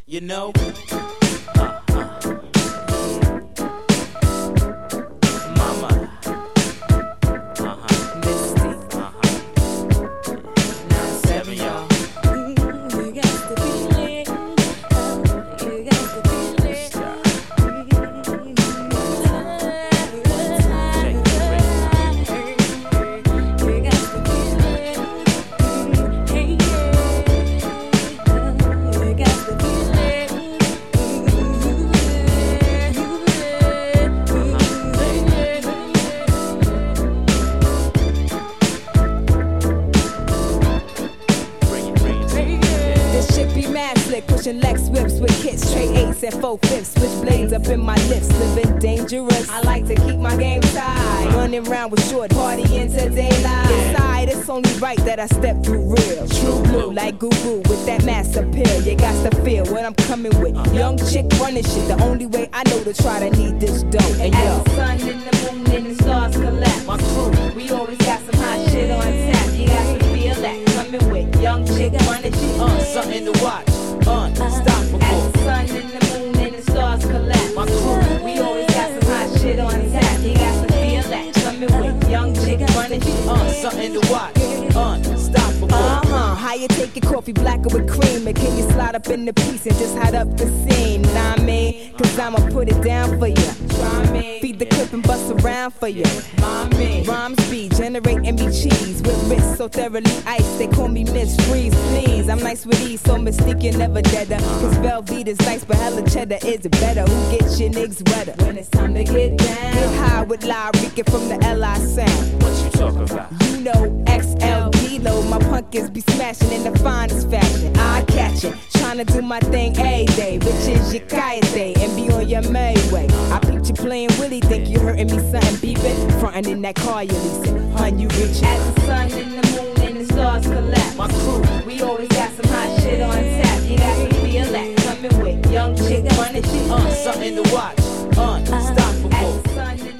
you know. Mama. Misty. 9-7, y'all. You got the feeling. You got the feeling. Pushing Lex whips with kits, straight 8s and 4/5, switch blades up in my lips, living dangerous. I like to keep my game tight, running around with short, partying to daylight. Inside, it's only right that I step through real. True blue, like Goo Goo with that mass appeal. You got to feel what I'm coming with. Young chick running shit, the only way I know to try to need this dough. And yo, as the sun and the moon and the stars collapse, my crew, we always got some hot shit on tap. You got to feel that coming with young chick running shit. Something to watch. Unstoppable. As the sun and the moon and the stars collapse, my crew, we always got some hot shit on tap. You got to feel that coming with young chick running shit. Something to watch. Unstoppable. How you take your coffee blacker with cream, and can you slide up in the piece and just hide up the scene? Nah, I mean, cause I'ma put it down for you. Try me. Feed the clip and bust around for you. Mommy. Rhyme speed, generate me cheese with wrist so thoroughly iced. They call me Miss Freeze, please. I'm nice with ease, so mystique you're never deader. Cause Velveet is nice, but hella cheddar is better. Who gets your niggas wetter when it's time to get down? Get high with Lyrica from the LI sound. What you talking about? You know XL D-Lo, my punkins be smashing in the finest fashion. I catch it, tryna do my thing every day, which is your Kayate, and be on your merry way. I peeped you playing Willie, think you hurting me something beeping, frontin' in that car you leasing, hun you rich. As the sun and the moon and the stars collapse, my crew, we always got some hot shit on tap. You got to feel that coming with young chick running shit. Something to watch. Unstoppable. As the sun